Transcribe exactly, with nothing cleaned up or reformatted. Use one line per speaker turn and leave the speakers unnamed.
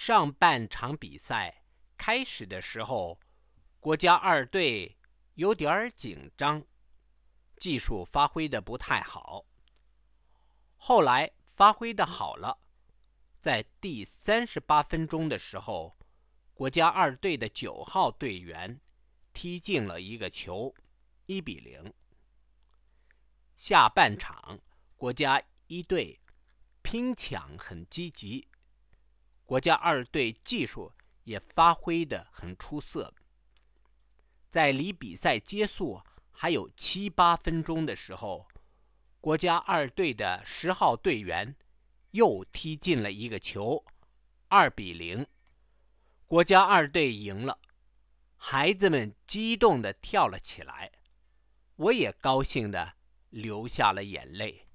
上半场比赛开始的时候，国家二队有点紧张，技术发挥的不太好。后来发挥的好了，在第三十八分钟的时候，国家二队的九号队员踢进了一个球，一比零。下半场，国家一队拼抢很积极，国家二队技术也发挥得很出色。在离比赛结束还有七八分钟的时候，国家二队的十号队员又踢进了一个球，二比零，国家二队赢了。孩子们激动地跳了起来，我也高兴地流下了眼泪。